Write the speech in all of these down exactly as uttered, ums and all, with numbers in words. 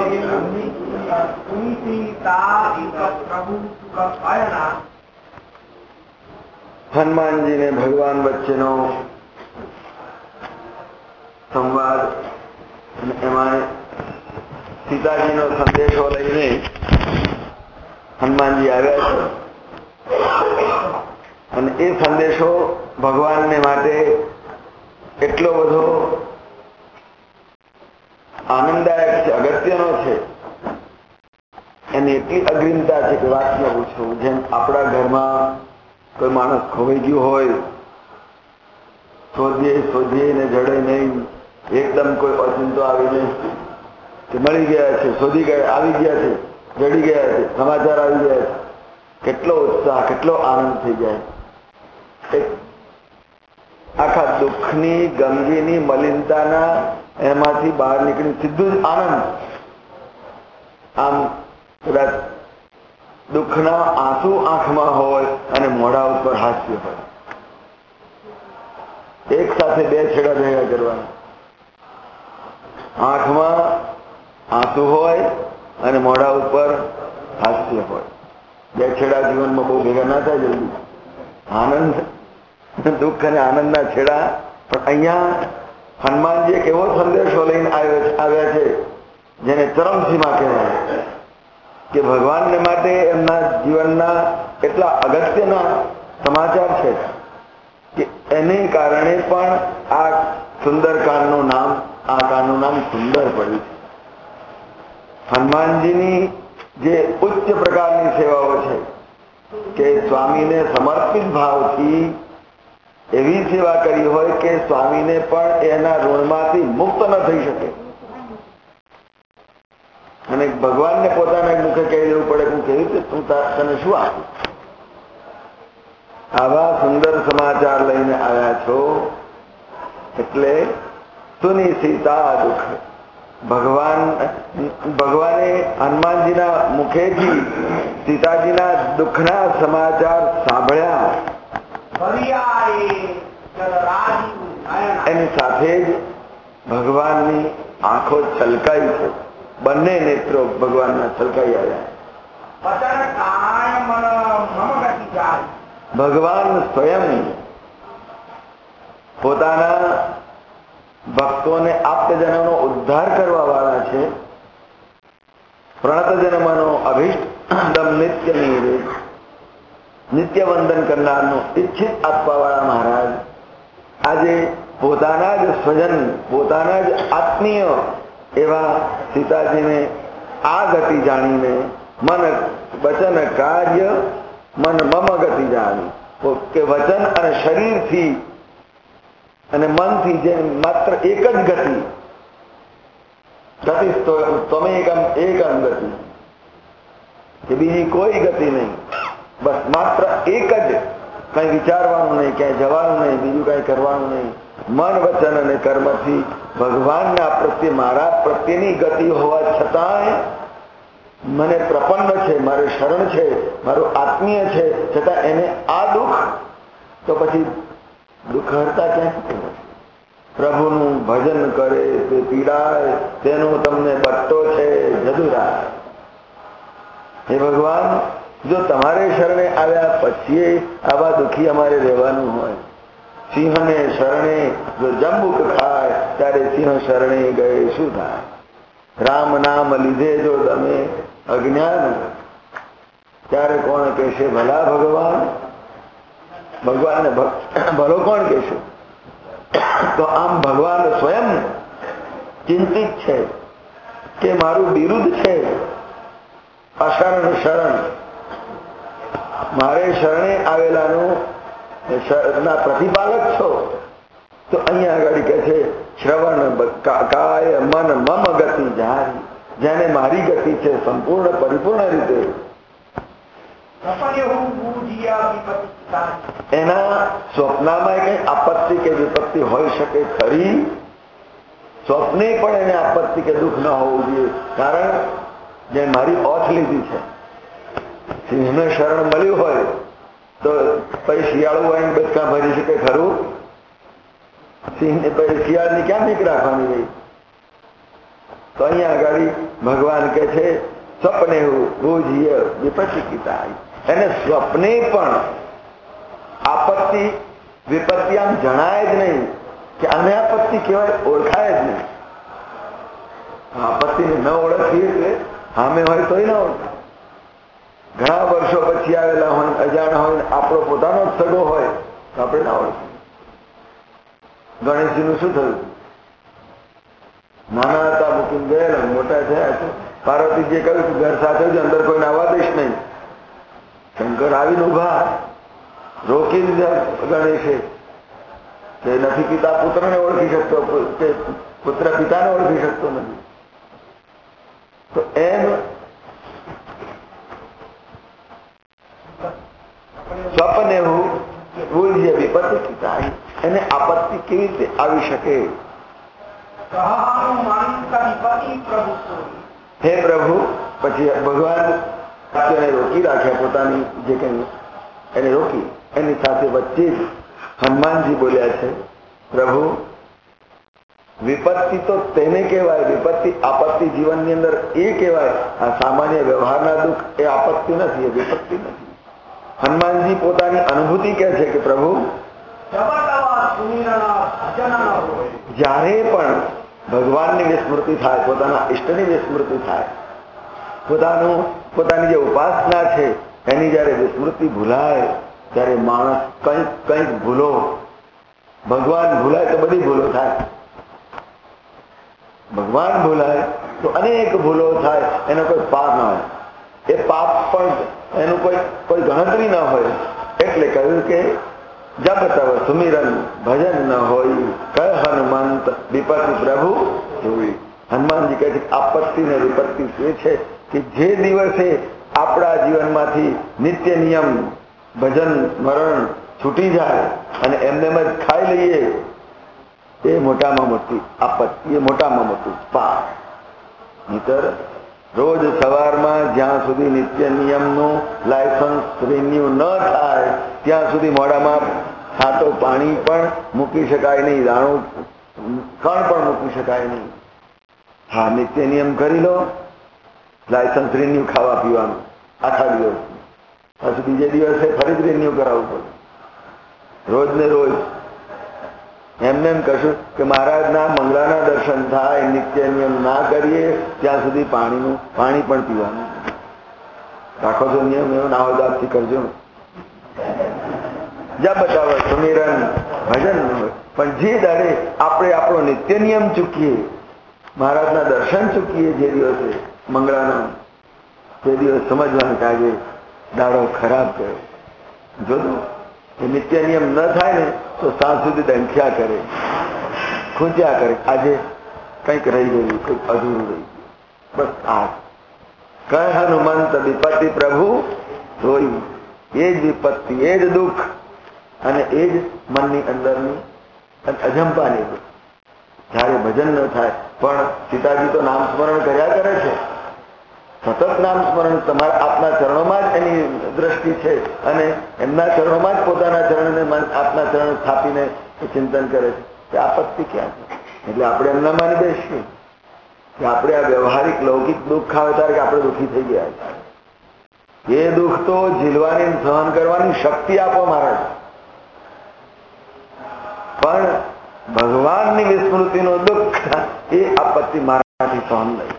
હનુમાનજી ને ભગવાન વચ્ચેનો સંવાદ અને એમાં સીતાજીનો સંદેશો લઈને હનુમાનજી આવ્યા છે અને એ સંદેશો ભગવાનને માટે એટલો બધો આનંદદાયક છે, અગત્યનો છે, એની એટલી અગ્રિમતા છે કે વાત ન પૂછો. જેમ આપણા ઘરમાં કોઈ માણસ ખોવાઈ ગયું હોય, શોધીએ શોધીએ ને જડે નહીં, એકદમ કોઈ અચિંતો આવી નહીં કે મળી ગયા છે, શોધી ગયા, આવી ગયા છે, જડી ગયા છે, સમાચાર આવી ગયા છે, કેટલો ઉત્સાહ, કેટલો આનંદ થઈ જાય. આખા દુઃખની, ગમગીની, મલિનતાના એમાંથી બહાર નીકળી સીધું જ આનંદ. આમ કદાચ દુઃખના આંસુ આંખમાં હોય અને મોઢા ઉપર હાસ્ય હોય, એક સાથે બે છેડા ભેગા કરવાના. આંખમાં આંસુ હોય અને મોઢા ઉપર હાસ્ય હોય. બે છેડા જીવનમાં બહુ ભેગા ના થાય જલ્દી. આનંદ, દુઃખ અને આનંદના છેડા. પણ અહીંયા હનુમાનજી એક એવો સંદેશો લઈને આવ્યા છે જેને ચરમસીમા કહેવાય, કે ભગવાનને માટે એમના જીવનના એટલા અગત્યના સમાચાર છે કે એને કારણે પણ આ સુંદરકાંડનું નામ, આ કાંડનું નામ સુંદર પડ્યું છે. હનુમાનજીની જે ઉચ્ચ પ્રકારની સેવાઓ છે કે સ્વામીને સમર્પિત ભાવથી એવી સેવા કરી હોય કે સ્વામીને પણ એના ઋણમાંથી મુક્ત ન થઈ શકે અને ભગવાનને પોતાના મુખે કહી દેવું પડે હું કેવી રીતે તું તને શું આપું. આવા સુંદર સમાચાર લઈને આવ્યા છો એટલે સુની સીતા દુઃખ. ભગવાન ભગવાને હનુમાનજીના મુખેથી સીતાજીના દુઃખના સમાચાર સાંભળ્યા. એની સાથે જ ભગવાનની આંખો છલકાઈ છે, બંને નેત્રો ભગવાનના છલકાઈ આવ્યા. ભગવાન સ્વયં પોતાના ભક્તોને આપ્તજનોનો ઉદ્ધાર કરવા વાળા છે. પ્રણત જન્મનો અભિષ્ટદમ નિત્ય નિરે, નિત્ય વંદન કરનારનો ઈચ્છિત આપવા વાળા મહારાજ આજે પોતાના જ સ્વજન, પોતાના જ આત્મીય એવા સીતાજીને આ ગતિ જાણીને મન વચન કાર્ય મન મમ ગતિ જાણી, કે વચન અને શરીરથી અને મનથી જે માત્ર એક જ ગતિ, ગતિ ત્વમેકમ એકમ ગતિ, કે બીજી કોઈ ગતિ નહીં, બસ માત્ર એક જ, કઈ વિચારવાનું નહીં, ક્યાંય જવાનું નહીં, બીજું કઈ કરવાનું નહીં. મન વચન અને કર્મથી ભગવાનના પ્રત્યે, મારા પ્રત્યેની ગતિ હોવા છતાંય મને પ્રપન્ન છે, મારે શરણ છે, મારું આત્મીય છે, છતાં એને આ દુઃખ, તો પછી દુઃખ હરતા ક્યાંથી? પ્રભુનું ભજન કરે તે પીડાય, તેનો તમને બટ્ટો છે જદુરાય. હે ભગવાન, જો તમારે શરણે આવ્યા પછી આવા દુઃખી અમારે રહેવાનું હોય, સિંહને શરણે જો જંબુક ખાય ત્યારે સિંહ શરણે ગયે શું થાય? રામ નામ લીધે જો તમે અજ્ઞાન, ત્યારે કોણ કહેશે ભલા ભગવાન? ભગવાનને ભલો કોણ કહેશે? તો આમ ભગવાન સ્વયં ચિંતિત છે કે મારું બિરુદ છે અશરણ શરણ, મારે શરણે આવેલાનું ના પ્રતિપાલક છો. તો અહીંયા આગળ કહે છે શ્રવણ કાય મન મમ ગતિ જારી, જેને મારી ગતિ છે સંપૂર્ણ પરિપૂર્ણ રીતે, એના સ્વપ્નમાં કઈ આપત્તિ કે વિપત્તિ હોઈ શકે ખરી? સ્વપ્ને પણ એને આપત્તિ કે દુઃખ ન હોવું જોઈએ, કારણ જે મારી ઓથ લીધી છે. સિંહને શરણ મળ્યું હોય તો પછી શિયાળું આવીને બચકા ભરી શકે ખરું? સિંહને પછી શિયાળની ક્યાં બીક રાખવાની રહી? તો અહીંયા આગળ ભગવાન કહે છે સ્વપ્ને બુજીય વિપત્તિકિતા, એને સ્વપ્ને પણ આપત્તિ વિપત્તિ આમ જણાય જ નહીં કે આને આપત્તિ કહેવાય, ઓળખાય જ નહીં. આપત્તિને ન ઓળખીએ એટલે સામે હોય તોય ના ઓળખે. ઘણા વર્ષો પછી આવેલા હોય, અજાણ હોય, આપણો પોતાનો જ સગો હોય તો આપણે ના ઓળખીએ. ગણેશજીનું શું થયું? નાના હતા મૂકીને ગયેલા, મોટા થયા છે. પાર્વતીજીએ કહ્યું કે ઘર સાથે જ અંદર કોઈને આવવા દઈશ નહીં. શંકર આવીને ઉભા, રોકી દીધા ગણેશે કે નથી પિતા પુત્રને ઓળખી શકતો, કે પુત્ર પિતાને ઓળખી શકતો નથી. તો એમ સ્વપ્ને ભૂલીએ વિપત્તિ પિતા, એને આપત્તિ કેવી રીતે આવી શકે? હે પ્રભુ, પછી ભગવાન એને રોકી રાખ્યા, પોતાની જે કઈ એને રોકી. એની સાથે વચ્ચે જ હનુમાનજી બોલ્યા છે, પ્રભુ વિપત્તિ તો તેને કહેવાય, વિપત્તિ આપત્તિ જીવનની અંદર એ કહેવાય. આ સામાન્ય વ્યવહારના દુઃખ એ આપત્તિ નથી, એ વિપત્તિ નથી. હનુમાનજી પોતાની અનુભૂતિ કહે છે કે પ્રભુ જ્યારે પણ ભગવાનની વિસ્મૃતિ થાય, પોતાના ઈષ્ટની વિસ્મૃતિ થાય, પોતાનું પોતાની જે ઉપાસના છે એની જ્યારે વિસ્મૃતિ ભૂલાય ત્યારે માણસ કંઈક કંઈક ભૂલો, ભગવાન ભૂલાય તો બધી ભૂલો થાય. ભગવાન ભૂલાય તો અનેક ભૂલો થાય, એનો કોઈ પાપ ના હોય. એ પાપ પણ એનું કોઈ કોઈ ગણતરી ન હોય. એટલે કહ્યું કે જબ તબ સુમિરન ભજન ન હોય, કહ હનુમંત વિપત્તિ પ્રભુ જોઈ. હનુમાનજી કહે છે કે આપત્તિ ને વિપત્તિ એ છે કે જે દિવસે આપણા જીવનમાંથી નિત્ય નિયમ ભજન મરણ છૂટી જાય અને એમને જ ખાઈ લઈએ, એ મોટામાં મોટી આપત્તિ, એ મોટામાં મોટું પાપ. નહીતર રોજ સવારમાં જ્યાં સુધી નિત્ય નિયમનું લાયસન્સ રિન્યુ ન થાય ત્યાં સુધી મોઢામાં છાંટો પાણી પણ મૂકી શકાય નહીં, દાણું કણ પણ મૂકી શકાય નહીં. હા, નિત્ય નિયમ કરી લો, લાયસન્સ રિન્યુ ખાવા પીવાનું આખા દિવસ, પછી બીજે દિવસે ફરી રિન્યુ કરાવવું પડે રોજ ને રોજ. એમને એમ કશું કે મહારાજના મંગળાના દર્શન થાય, નિત્ય નિયમ ના કરીએ ત્યાં સુધી પાણીનું પાણી પણ પીવાનું રાખો છો નિયમ. એવો નાવદાબથી કરજો. જ્યાં બતાવે સુમિરન ભજન ન હોય, પણ જે દાડે આપણે આપણો નિત્ય નિયમ ચૂકીએ, મહારાજના દર્શન ચૂકીએ જે દિવસે મંગળાના, તે દિવસ સમજવાનું કે આજે દાડો ખરાબ ગયો. જોજો એ નિત્ય નિયમ ન થાય ને તો સાંજ સુધી ડંખ્યા કરે, ખૂંચ્યા કરે, આજે કંઈક રહી ગયું, કંઈક અધૂરું રહી ગયું. બસ આ કહે હનુમંત વિપત્તિ પ્રભુ જોઈ. એ જ વિપત્તિ, એ જ દુઃખ અને એ જ મનની અંદરની અજંપાની દુઃખ. જ્યારે ભજન ન થાય, પણ સીતાજી તો નામ સ્મરણ કર્યા કરે છે, સતત નામ સ્મરણ. તમારા આપના ચરણોમાં જ એની દ્રષ્ટિ છે અને એમના ચરણોમાં જ પોતાના ચરણને મન આપના ચરણ સ્થાપીને ચિંતન કરે છે કે આપત્તિ ક્યાં છે. એટલે આપણે એમના માની બેસીએ કે આપણે આ વ્યવહારિક લૌકિક દુઃખ આવે ત્યારે કે આપણે દુઃખી થઈ ગયા. એ દુઃખ તો ઝીલવાની સહન કરવાની શક્તિ આપો મહારાજ, પણ ભગવાનની વિસ્મૃતિનું દુઃખ એ આપત્તિ મારાથી સહન નહીં.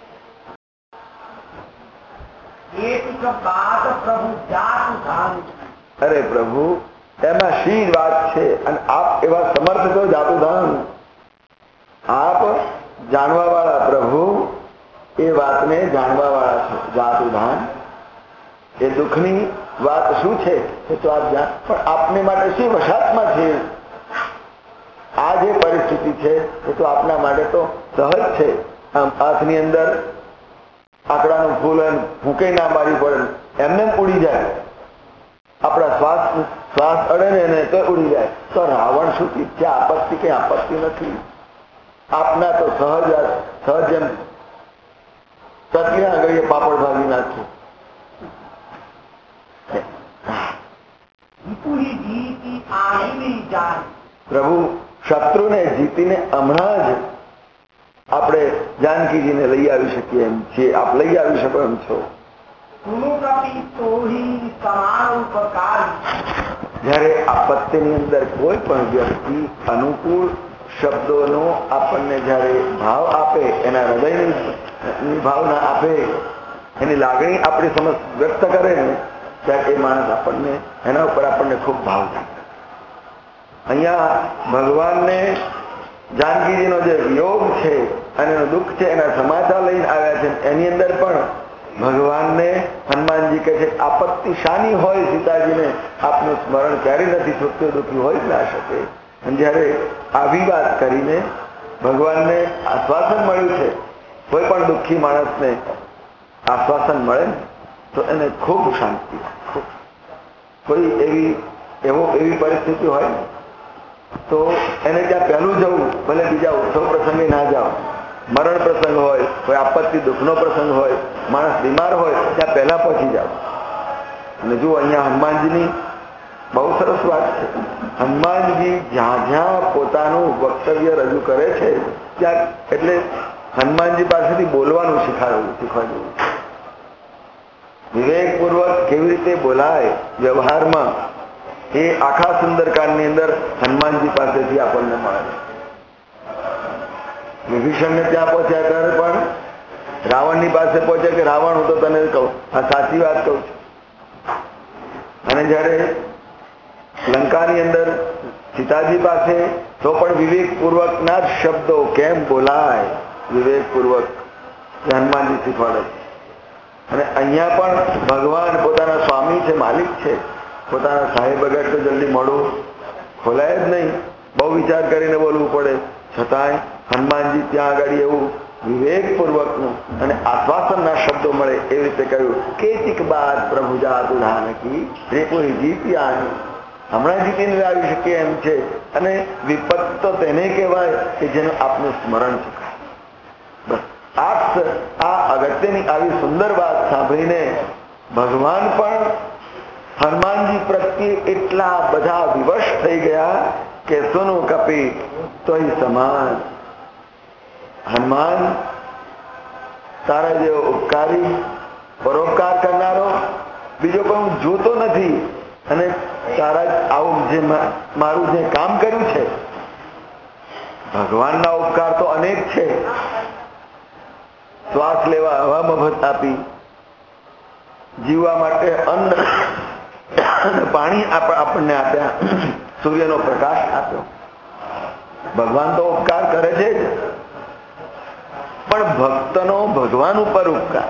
અરે પ્રભુ, એમાં શી વાત છે? અને આપ એવા સમર્થ છો જાતુધાન, આપ જાણવા વાળા પ્રભુ, એ વાતને જાણવા વાળા છો જાતુધાન. એ દુઃખની વાત શું છે એ તો આપ જાણ, પણ આપને માટે શી વશાત્મા છે? આ જે પરિસ્થિતિ છે એ તો આપના માટે તો સહજ છે. આમ હાથની અંદર આકડાનું ફૂલ ફૂંકે ના મારી પડે, એમને ઉડી જાય. આપણા શ્વાસ શ્વાસ અડે ને એને તો ઉડી જાય. તો રાવણ શું છે? આપત્તિ કઈ આપત્તિ નથી. આપના તો સહજ સહજ એમ તકલી આગળ પાપડ ભાગી નાખ્યું. પ્રભુ શત્રુને જીતીને હમણાં જ આપણે જાનકીજીને લઈ આવી શકીએ એમ છીએ. આપ લઈ આવી શકો એમ છો. જ્યારે આપત્તિની અંદર કોઈ પણ વ્યક્તિ અનુકૂળ શબ્દોનો આપણને જ્યારે ભાવ આપે, એના હૃદયની ભાવના આપે, એની લાગણી આપણી સમજ વ્યક્ત કરે ને, ત્યારે એ માણસ આપણને એના ઉપર આપણને ખૂબ ભાવ થાય. અહીંયા ભગવાનને જાનકીજીનો જે વિયોગ છે અને એનું દુઃખ છે એના સમાચાર લઈને આવ્યા છે. એની અંદર પણ ભગવાનને હનુમાનજી કહે છે આપત્તિ શાની હોય સીતાજીને આપનું સ્મરણ ક્યારેય નથી છૂટતું, દુઃખી હોય જ ના શકે. અને જ્યારે આવી વાત કરીને ભગવાનને આશ્વાસન મળ્યું છે, કોઈ પણ દુઃખી માણસને આશ્વાસન મળે ને તો એને ખૂબ શાંતિ. કોઈ એવી એવો એવી પરિસ્થિતિ હોય ને તો એને ત્યાં પહેલું જવું, ભલે બીજા ઉત્સવ પ્રસંગે ના જાઓ, મરણ પ્રસંગ હોય, કોઈ આપત્તિ દુઃખનો પ્રસંગ હોય, માણસ બીમાર હોય, ત્યાં પહેલા પહોંચી જાઓ. અને જુઓ અહીંયા હનુમાનજીની બહુ સરસ વાત છે. હનુમાનજી જ્યાં જ્યાં પોતાનું વક્તવ્ય રજૂ કરે છે ત્યાં એટલે હનુમાનજી પાસેથી બોલવાનું શીખાડવું શીખવા જેવું. વિવેકપૂર્વક કેવી રીતે બોલાય વ્યવહારમાં, એ આખા સુંદરકાંડની અંદર હનુમાનજી પાસેથી આપણને મળે. વિભીષણને ત્યાં પહોંચ્યા ત્યારે પણ રાવણની પાસે પહોંચે કે રાવણ, હું તો તને કહું, આ સાચી વાત કહું છું. અને જ્યારે લંકાની અંદર સીતાજી પાસે તો પણ વિવેકપૂર્વકના જ શબ્દો કેમ બોલાય, વિવેકપૂર્વક હનુમાનજી શીખવાડે છે. અને અહીંયા પણ ભગવાન પોતાના સ્વામી છે, માલિક છે, પોતાના સાહેબ વગર તો જલ્દી મોડું ખોલાય જ નહીં, બહુ વિચાર કરીને બોલવું પડે. છતાંય હનુમાનજી ત્યાં આગળ એવું વિવેકપૂર્વકનું અને આશ્વાસનના શબ્દો મળે એવી રીતે કહ્યું કે ચીક બાદ પ્રભુ જાત ઉધાનકી રે કોઈ જીત્યા, હમણાં જીતીને આવી શકીએ એમ છે. અને વિપત તો તેને કહેવાય કે જેનું આપનું સ્મરણ ચૂકાય. બસ આ આ અગત્યની આવી સુંદર વાત સાંભળીને ભગવાન પણ હનુમાનજી પ્રત્યે એટલા બધા વિવશ થઈ ગયા કે સુનું કપી તોય સમાન. હનુમાન, તારા જેવો ઉપકારી પરોપકાર કરનારો બીજો કોઈ હું જોતો નથી. અને તારા આવું જે મારું જે કામ કર્યું છે, ભગવાનના ઉપકાર તો અનેક છે. શ્વાસ લેવા હવા મફત આપી, જીવવા માટે અન્ન પાણી આપણને આપ્યા, સૂર્યનો પ્રકાશ આપ્યો. ભગવાન તો ઉપકાર કરે છે જ, પણ ભક્તનો ભગવાન ઉપર ઉપકાર.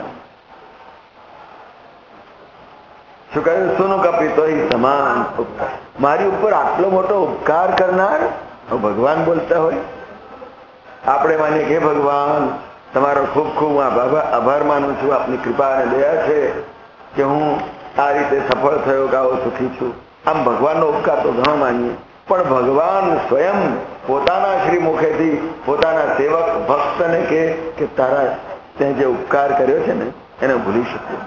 શું કહ્યું? સુનું કપી તોય સમાન ઉપકાર. મારી ઉપર આટલો મોટો ઉપકાર કરનાર ભગવાન બોલતા હોય. આપણે માનીએ કે ભગવાન તમારો ખૂબ ખૂબ આભાર માનું છું, આપની કૃપા અને દયા છે કે હું આ રીતે સફળ થયો, કે આવો સુખી છું. આમ ભગવાનનો ઉપકાર તો ઘણો માનીએ, પણ ભગવાન સ્વયં પોતાના શ્રી મુખેથી પોતાના સેવક ભક્તને કહે કે તારા તે જે ઉપકાર કર્યો છે ને એને ભૂલી શકું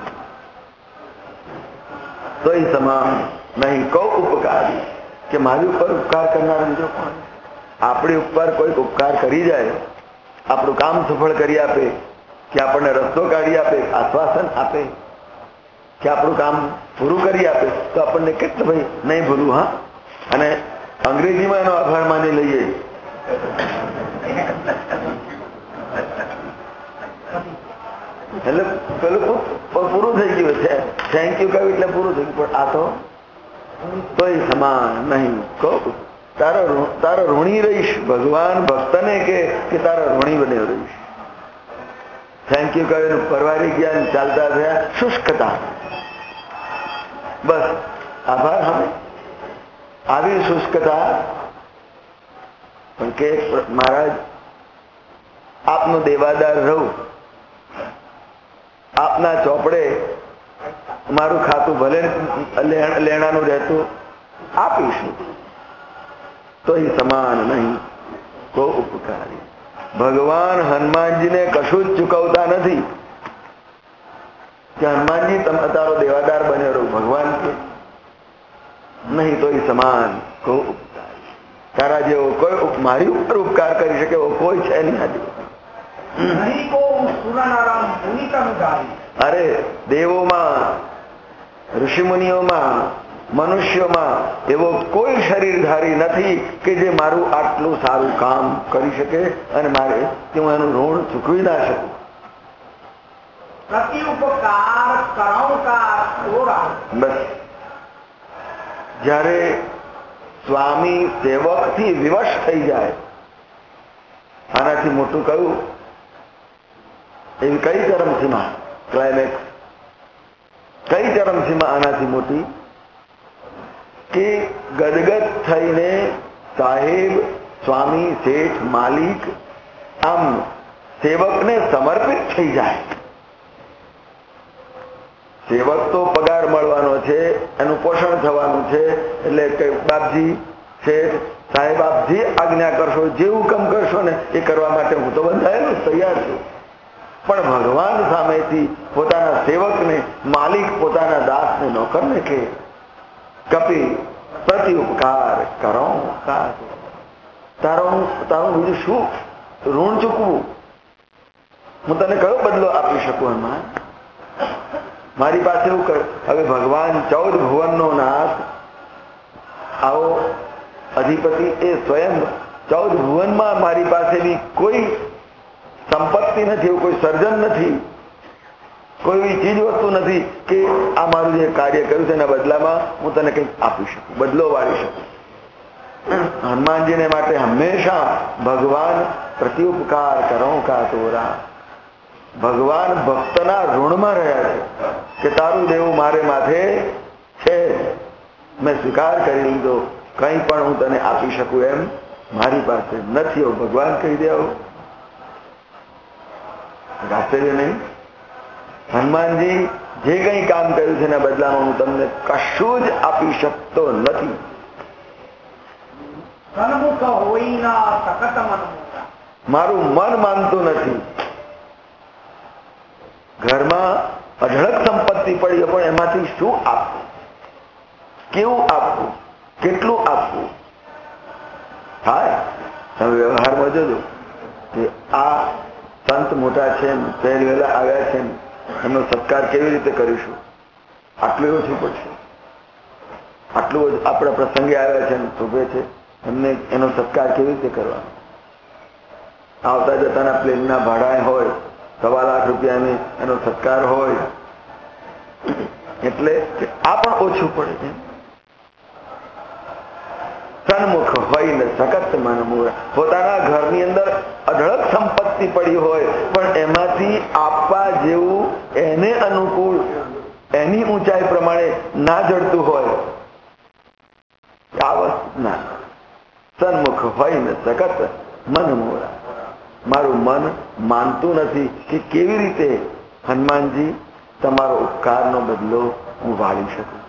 તોય સમાન નહીં કહો ઉપકારી, કે મારી ઉપર ઉપકાર કરનાર બીજો કોણ? આપણી ઉપર કોઈ ઉપકાર કરી જાય, આપણું કામ સફળ કરી આપે, કે આપણને રસ્તો કાઢી આપે, આશ્વાસન આપે, કે આપણું કામ પૂરું કરી આપે, તો આપણને કેટલું ભાઈ નહીં ભૂલું. હા, અને અંગ્રેજીમાં એનો આભાર માની લઈએ. એટલે પેલું પૂરું થઈ ગયું છે, થેન્ક યુ કહ્યું એટલે પૂરું થઈ ગયું. પણ આ તો તોય સમાન નહીં કહો તારો તારો ઋણી રહીશ. ભગવાન ભક્તને કે કે તારો ઋણી બને રહીશ. થેન્ક યુ કહ્યું, પરવારી ગયા, ચાલતા થયા, શુષ્કતા. બસ આભાર. હવે આવી શુષ્કતા. પણ કે મહારાજ આપનું દેવાદાર રહું, આપના ચોપડે મારું ખાતું ભલે લેણાનું રહેતું આપીશું, તો એ સમાન નહીં કો ઉપકારી. ભગવાન હનુમાનજીને કશું જ ચૂકવતા નથી કે હનુમાનજી તમે તારો દેવાદાર બન્યો રહો. ભગવાન કે નહીં તો એ સમાન કો ઉપકારી. તારા જેવો કોઈ મારી ઉપર ઉપકાર કરી શકે એવો કોઈ છે નહીં. અરે દેવોમાં, ઋષિમુનિઓમાં, મનુષ્યોમાં એવો કોઈ શરીરધારી નથી કે જે મારું આટલું સારું કામ કરી શકે અને મારે કે હું એનું ઋણ ચૂકવી ના શકું. બસ જ્યારે સ્વામી સેવકથી વિવશ થઈ જાય, આનાથી મોટું કયું? એવી કઈ ચરમસીમા, ક્લાઇમેક્સ કઈ ચરમસીમા આનાથી મોટી કે ગદગદ થઈને સાહેબ, સ્વામી, શેઠ, માલિક આમ સેવકને સમર્પિત થઈ જાય. સેવક તો પગાર મળવાનો છે, એનું પોષણ થવાનું છે, એટલે કે બાપજી, શેઠ, સાહેબ આપ જે આજ્ઞા કરશો, જે હુકમ કરશો ને એ કરવા માટે હું તો બંધાયેલો તૈયાર છું. પણ ભગવાન સામેથી પોતાના સેવકને, માલિક પોતાના દાસને, નોકરને કહે, કપિ પ્રતિ ઉપકાર કરો, તારો તારું બીજું શું ઋણ ચૂકવું? હું તને કયો બદલો આપી શકું? હનુમાન મારી પાસે એવું કર. હવે ભગવાન ચૌદ ભુવનનો નાથ, આવો અધિપતિ એ સ્વયં ચૌદ ભુવનમાં મારી પાસે બી કોઈ સંપત્તિ નથી, એવું કોઈ સર્જન નથી, કોઈ એવી ચીજ વસ્તુ નથી કે આ મારું જે કાર્ય કર્યું છે એના બદલામાં હું તને કંઈક આપી શકું, બદલો વાળી શકું. હનુમાનજીને માટે હંમેશા ભગવાન પ્રત્યુપકાર કરો કા તોરા, ભગવાન ભક્તના ઋણમાં રહ્યા છે કે તારું દેવું મારે માથે છે, મેં સ્વીકાર કરી લીધો, કંઈ પણ હું તને આપી શકું એમ મારી પાસે નથી. એવું ભગવાન કહી દે, આવું આશ્ચર્ય નહીં? હનુમાનજી જે કંઈ કામ કર્યું છે એના બદલામાં હું તમને કશું જ આપી શકતો નથી. મારું મન માનતું નથી. ઘરમાં અઢળક સંપત્તિ પડી પણ એમાંથી શું આપવું, કેવું આપવું, કેટલું આપવું? હા, તમે વ્યવહારમાં જોજો કે આ સંત મોટા છે, પહેલ વહેલા આવ્યા છે, એમનો સત્કાર કેવી રીતે કરીશું? આટલું ઓછું પડશે. આટલું આપણા પ્રસંગે આવ્યા છે, શોભે છે, એમને એનો સત્કાર કેવી રીતે કરવાનો? આવતા જતાના પ્લેનના ભાડા હોય, સવા લાખ રૂપિયાની એનો સત્કાર હોય, એટલે આ પણ ઓછું પડે છે. સન્મુખ હોય ને સખત મન મૂળ. પોતાના ઘરની અંદર અઢળક સંપત્તિ પડી હોય પણ એમાંથી આપવા જેવું એને અનુકૂળ, એની ઊંચાઈ પ્રમાણે ના જડતું હોય, આ વસ્તુ ના. સન્મુખ હોય ને સખત મન મૂળ. મારું મન માનતું નથી કે કેવી રીતે હનુમાનજી તમારો ઉપકારનો બદલો હું વાળી શકું.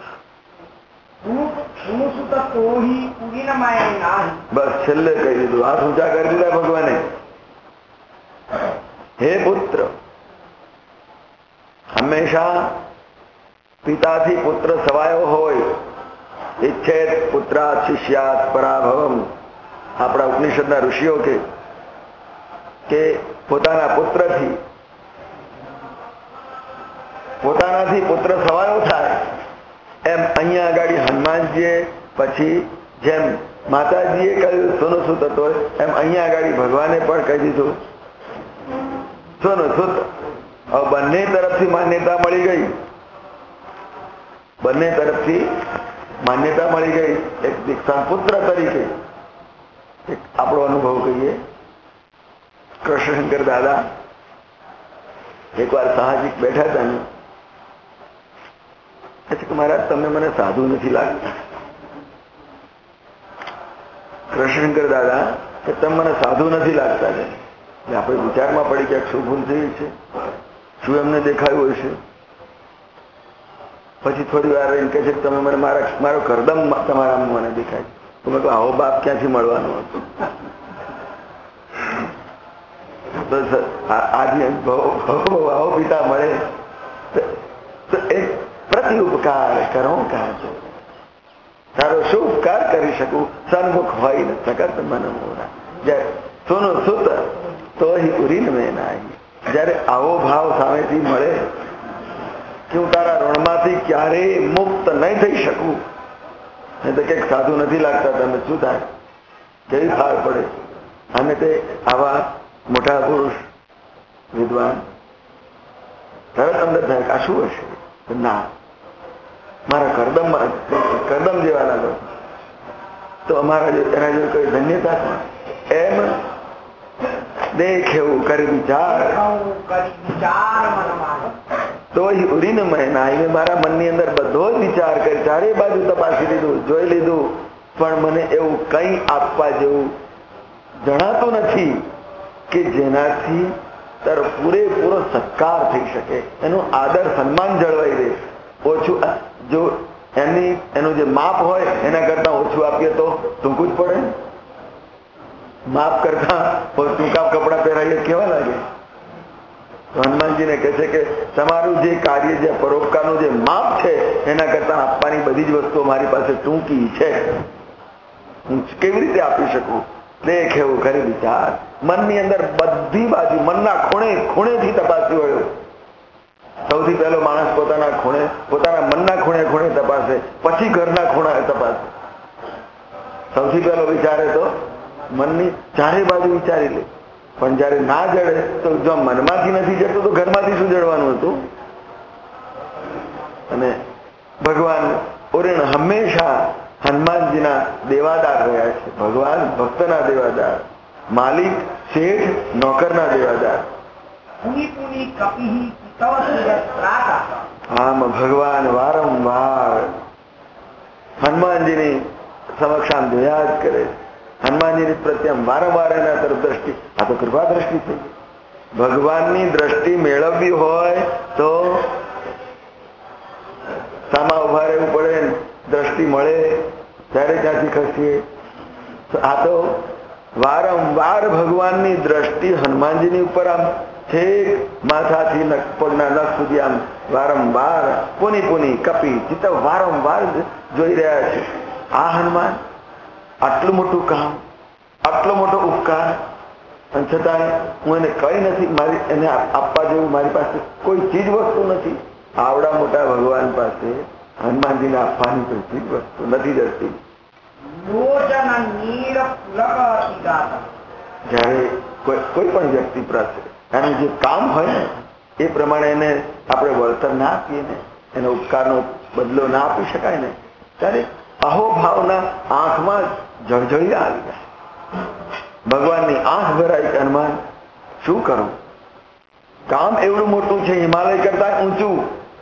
બસ છેલ્લે કહી દીધું, હાથ ઊંચા કરી દીધા ભગવાને. હે પુત્ર, હંમેશા પિતાથી પુત્ર સવાયો હોય, ઈચ્છેત પુત્રાત શિષ્યાત પરાભવમ. આપણા ઉપનિષદના ઋષિઓ કે કે પોતાના પુત્રથી પોતાનાથી પુત્ર સવાયો થાય, એમ અહીંયા આગળ હનુમાનજીએ પછી જેમ માતાજીએ કહ્યું સોનું સુત હતો, એમ અહીંયા આગળ ભગવાને પણ કહી દીધું સોનું સુત. હવે બંને તરફથી માન્યતા મળી ગઈ, બંને તરફથી માન્યતા મળી ગઈ. એક દીક્ષા પુત્ર તરીકે એક આપણો અનુભવ કહીએ. કૃષ્ણશંકર દાદા એકવાર સાહજિક બેઠા હતા ને, કે મહારાજ તમે મને સાધુ નથી લાગતા. કૃષ્ણશંકર દાદા કે તમે મને સાધુ નથી લાગતા છે. આપણે વિચારમાં પડી કે શું ભૂલ થઈ છે, શું એમને દેખાયું હશે. પછી થોડી વાર રહીને કહે છે કે તમે મને મારા મારો કરદમ તમારા મને દેખાય. તમે કહો આવો બાપ ક્યાંથી મળવાનો હતો? આજે આવો પિતા મળે તો એક પ્રતિ ઉપકાર કરો કાજો, તારો શું ઉપકાર કરી શકું? સન્મુખ હોય ને સગત મન મોરા. સોનો સુત તો ઉરીન મેં નાહી. જયારે આવો ભાવ સામેથી મળે કે હું તારા ઋણમાંથી ક્યારેય મુક્ત નહીં થઈ શકું, નહીં તો કંઈક સાધુ નથી લાગતા તમે, શું થાય, કેવી ફાળ પડે. અને તે આવા મોટા પુરુષ વિદ્વાન તરત અંદર થાય કે આ શું હશે? ના, મારા કરદમ કરદમ જેવા લાગો તો અમારા એના જેવી કોઈ ધન્યતા પણ. એમ દેખ એવું કરી વિચાર તો ઉરીને મેં નાહીને મારા મનની અંદર બધો જ વિચાર કરી, ચારે બાજુ તપાસી લીધું, જોઈ લીધું, પણ મને એવું કંઈ આપવા જેવું જણાતું નથી કે જેનાથી તારો પૂરેપૂરો સત્કાર થઈ શકે, એનું આદર સન્માન જળવાઈ રહે. ઓછું જો એની એનું જે માપ હોય એના કરતા ઓછું આપીએ તો ટૂંકું જ પડે. માપ કરતા ટૂંકા કપડા પહેરાવીએ કેવા લાગે? તો હનુમાનજીને કહે છે કે તમારું જે કાર્ય, જે પરોપકારનું જે માપ છે એના કરતા આપવાની બધી જ વસ્તુઓ મારી પાસે ટૂંકી છે, હું કેવી રીતે આપી શકું? દેખ એવું કરી વિચાર. મનની અંદર બધી બાજુ, મનના ખૂણે ખૂણેથી તપાસી વળ્યો. સૌથી પહેલો માણસ પોતાના ખૂણે, પોતાના મનના ખૂણે ખૂણે તપાસે, પછી ઘરના ખૂણા તપાસે. સૌથી પહેલો વિચારે તો મનની ચારે બાજુ વિચારી લે, પણ જયારે ના જડે તો જો મનમાંથી નથી જડતું તો ઘરમાંથી શું જડવાનું હતું? અને ભગવાન ઓરેણ હંમેશા હનુમાનજીના દેવાદાર રહ્યા છે. ભગવાન ભક્તના દેવાદાર, માલિક શેઠ નોકરના દેવાદાર. આમ ભગવાન વારંવાર હનુમાનજીની સમક્ષ આમ જોયા જ કરે. હનુમાનજીની પ્રત્યે વારંવાર એના તરફ દ્રષ્ટિ, આ તો કૃપા દ્રષ્ટિ થઈ. ભગવાનની દ્રષ્ટિ મેળવવી હોય તો સામા ઉભા રહેવું પડે, દ્રષ્ટિ મળે ત્યારે ત્યાંથી ખસીએ. આ તો વારંવાર ભગવાનની દ્રષ્ટિ હનુમાનજીની ઉપર આમ છેક માથાથી પગના નખ સુધી આમ વારંવાર પુની પુની કપી ચિત્ત વારંવાર જોઈ રહ્યા છે. આ હનુમાન આટલું મોટું કામ, આટલો મોટો ઉપકાર, અને છતાં હું એને કઈ નથી, મારી એને આપવા જેવું મારી પાસે કોઈ ચીજ વસ્તુ નથી. આવડા મોટા ભગવાન પાસે હનુમાનજીને આપવાની કોઈ ચીજ વસ્તુ નથી જતી. જયારે કોઈ પણ વ્યક્તિ પાસે એનું જે કામ હોય ને એ પ્રમાણે એને આપણે વળતર ના આપીએ ને, એનો ઉપકારનો બદલો ના આપી શકાય ને, ત્યારે અહોભાવના આંખમાં જળજળી આવી જાય. ભગવાનની આંખ ભરાઈ, હનુમાન શું કરું? કામ એવડું મોટું છે, હિમાલય કરતા ઊંચું,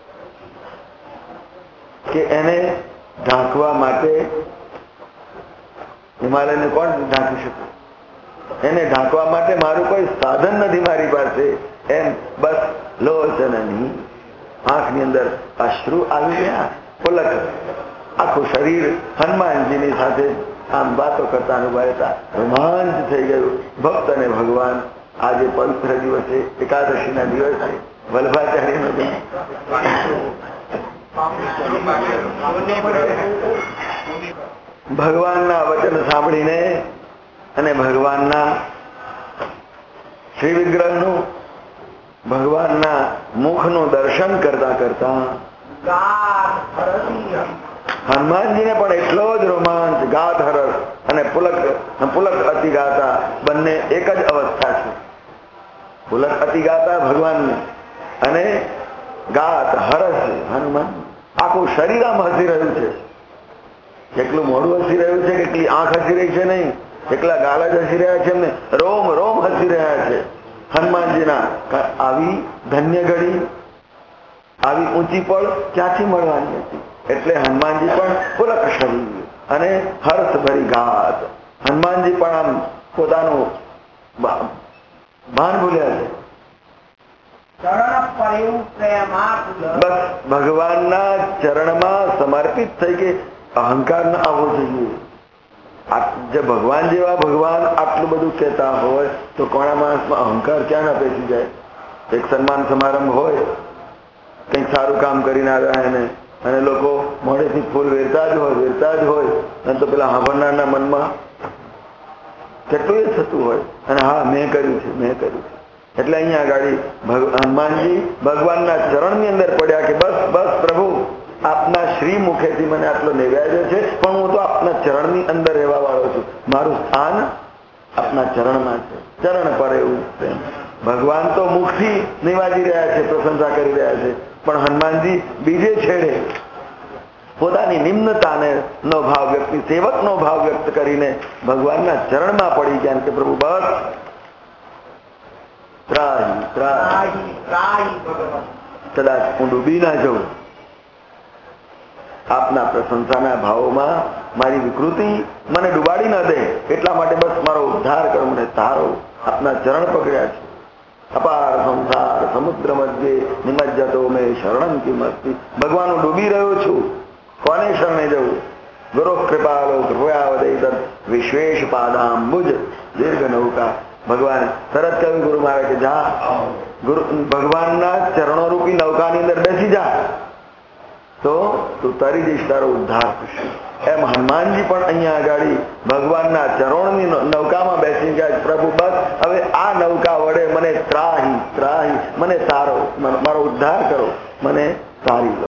કે એને ઢાંકવા માટે હિમાલયને કોણ ઢાંકી શકે? એને ઢાંકવા માટે મારું કોઈ સાધન નથી મારી પાસે. એમ બસ લોચનની આંખની અંદર અશ્રુ આવી ગયા. પુલક આખું શરીર હનુમાનજીની સાથે આમ વાતો કરતા અનુભવતા રોમાંચ થઈ ગયું. ભક્ત અને ભગવાન આજે પવિત્ર દિવસે, એકાદશીના દિવસે વલ્ભાચાર્યનો ભગવાનના વચન સાંભળીને અને ભગવાનના શ્રી વિગ્રહનું, ભગવાનના મુખનું દર્શન કરતા કરતા હનુમાનજીને પણ એટલો જ રોમાંચ, ગાત હરસ અને પુલક પુલક અતિ ગાતા બંને એક જ અવસ્થા છે. પુલક અતિ ગાતા ભગવાનને અને ગાત હરસ હનુમાન. આખું શરીર આમ હસી રહ્યું છે. એટલું મોડું હસી રહ્યું છે, કેટલી આંખ હસી રહી છે નહીં, એટલા ગાલ જ હસી રહ્યા છે, એમને રોમ રોમ હસી રહ્યા છે હનુમાનજીના. આવી ધન્ય ઘડી, આવી ઊંચી પળ ક્યાંથી મળવાની હતી? એટલે હનુમાનજી પણ પુલક શરીર અને હર્ષ ભરી ગાત. હનુમાનજી પણ આમ પોતાનું ભાન ભૂલ્યા છે. બસ ભગવાનના ચરણમાં સમર્પિત થઈ કે અહંકાર ના આવવો જોઈએ. જે ભગવાન જેવા ભગવાન આટલું બધું કહેતા હોય તો કોણા માણસમાં અહંકાર ક્યાં ના બેસી જાય? એક સન્માન સમારંભ હોય, કંઈક સારું કામ કરીને આવ્યા એને, અને લોકો મોઢેથી ફૂલ વેરતા જ હોય વેરતા જ હોય, અને તો પેલા હાંભળનારના મનમાં કેટલું એ થતું હોય અને હા મેં કર્યું છે મેં કર્યું છે એટલે અહીંયા આગળ હનુમાનજી ભગવાનના ચરણની અંદર પડ્યા કે બસ બસ પ્રભુ આપના શ્રી મુખેથી મને આટલો નૈવેદ્ય છે પણ હું તો આપના ચરણની અંદર રહેવા વાળો છું મારું સ્થાન આપના ચરણમાં છે ચરણ પર એવું પ્રેમ ભગવાન તો મુખથી નિવાજી રહ્યા છે પ્રશંસા કરી રહ્યા છે પણ હનુમાનજી બીજે છેડે પોતાની નિમ્નતાને નો ભાવ વ્યક્ત સેવકનો ભાવ વ્યક્ત કરીને ભગવાનના ચરણમાં પડી ગયા કે પ્રભુ બસ ત્રાહી ત્રાહી ત્રાહી કદાચ હું ડૂબી ના જઉં આપના પ્રશંસાના ભાવોમાં મારી વિકૃતિ મને ડુબાડી ન દે એટલા માટે બસ મારો ઉદ્ધાર કરો મને તારો આપના ચરણ પકડ્યા છે અપાર સંસાર સમુદ્ર મધ્યે નિમજ્જતો મેં શરણમ કિંમતી ભગવાન હું ડૂબી રહ્યો છું કોને શરણે જવું ગુરુ કૃપાલો કૃપયાવદે વિશ્વેશ પાદાંબુજ દીર્ઘ નૌકા ભગવાન તરત કહ્યું ગુરુ મારે કે જા ગુરુ ભગવાનના ચરણો રૂપી નૌકાની અંદર બેસી જા તો તું તરી જઈશ તારો ઉદ્ધાર થશે એમ હનુમાનજી પણ અહીંયા આગળ ભગવાનના ચરણની નૌકામાં બેસી ગયા પ્રભુ બસ હવે આ નૌકા વડે મને ત્રાહી ત્રાહી મને તારો મારો ઉદ્ધાર કરો મને તારી લો